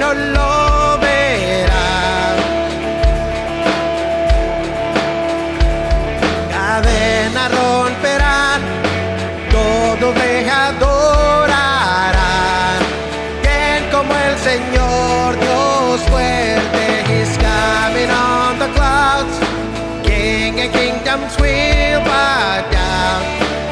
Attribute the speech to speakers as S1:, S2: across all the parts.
S1: pueblo lo verá. Cadena romperán, todos le adorarán. ¿Quién como el Señor Dios fuerte? He's coming on the clouds. King and kingdoms will bow down.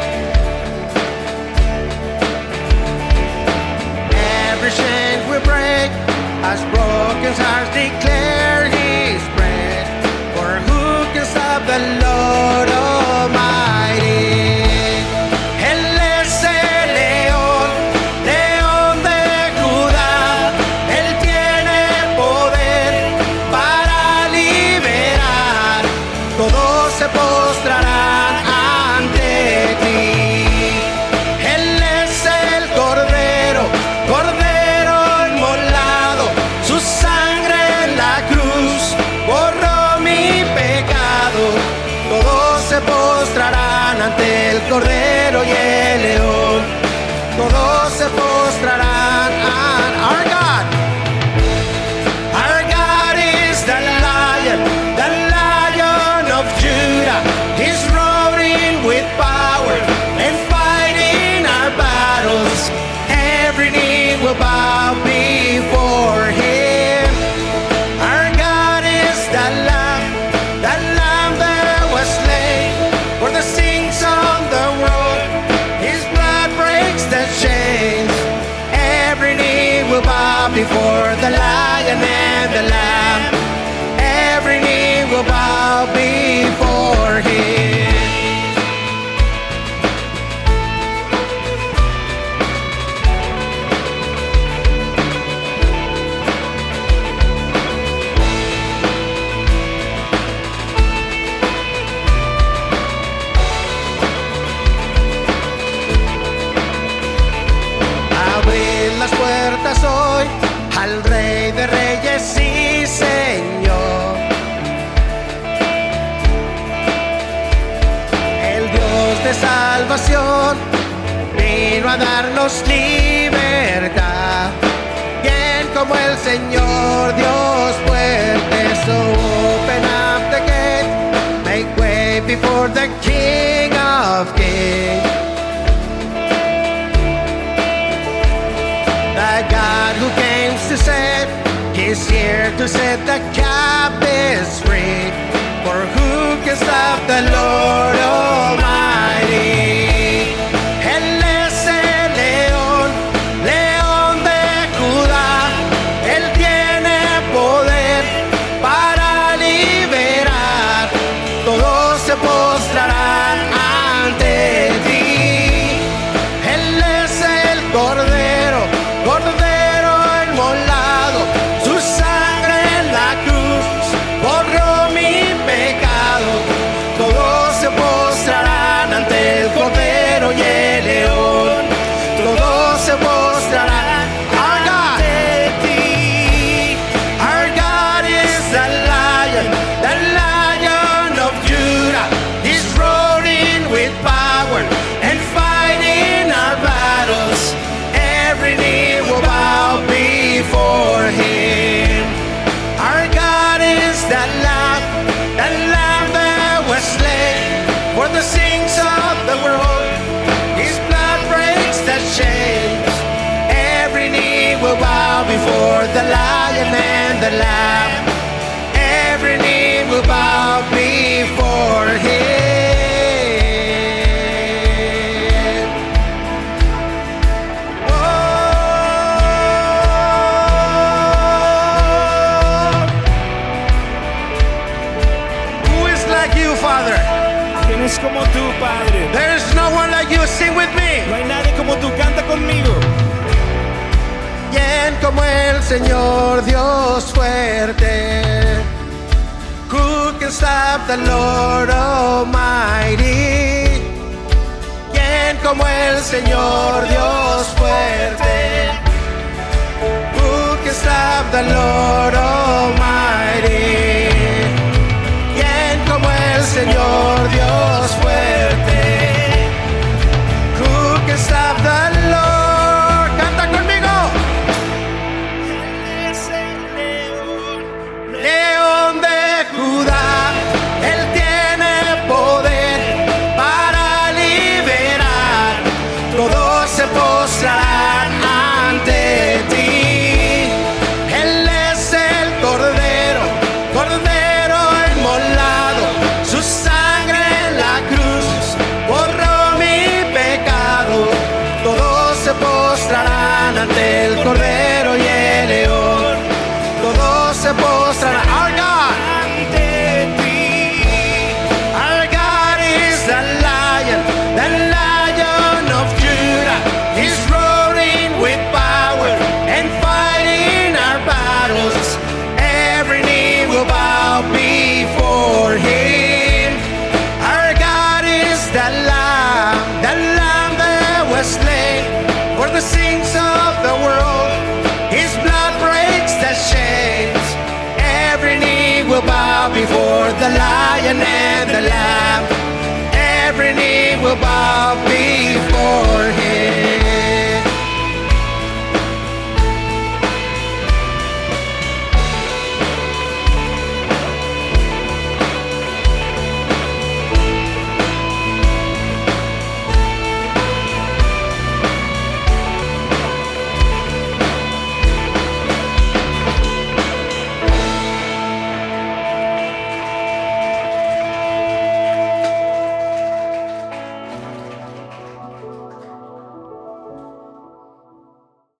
S1: Every chain will break, as broken hearts declare His praise. For who can stop the Lord Almighty? Él es el león, león de Judá. Él tiene poder para liberar. Todos se postrarán ante ti. Él es el Cordero, Cordero inmolado. Su sangre en la cruz borró mi pecado. Todos se postrarán ante el Cordero y el León. Todos se postrarán ante our God. Our God is the Lion of Judah. He's roaring with power and fighting our battles. Every knee will bow before Him. Our God is the Lamb that was slain for the sins of the world. His blood breaks the chains. Every knee will bow before the Lion and the Lamb. Every knee will bow before Him. Abrir las puertas hoy al Rey de Reyes y Señor. El Dios de salvación vino a darnos libertad. ¿Quién como el Señor Dios fuerte? So open up the gate, make way before the King of Kings. The God who came to save, He's here to set the captives free. For who can stop the Lord Almighty? Él es el león, león de Judá. Él tiene poder para liberar. Todos se postrarán ante ti. Él es el Cordero, Cordero inmolado. Su sangre en la cruz borró mi pecado. Todos se postrarán ante el Cordero y el León. Todos se postrarán ante ti. Our God is the Lion of Judah. He's roaring with power and fighting our battles. Every knee will bow before Him. Our God is the Lamb that was slain for the sins of the world. His blood breaks the chains. Every knee will bow before the Lion and the Lamb. Every knee will bow before Him. Father,
S2: ¿Quién es como tú, Padre?
S1: there's no one like you. Sing with me.
S2: No hay nadie como tú, canta conmigo.
S1: ¿Quién como el Señor Dios fuerte? Who can stop the Lord Almighty? ¿Quién como el Señor Dios fuerte? Who can stop the Lord Almighty? ¿Quién como el Señor Dios fuerte? Who can stop the Lord? Canta conmigo. Él es Lion and the Lamb. Every knee will bow before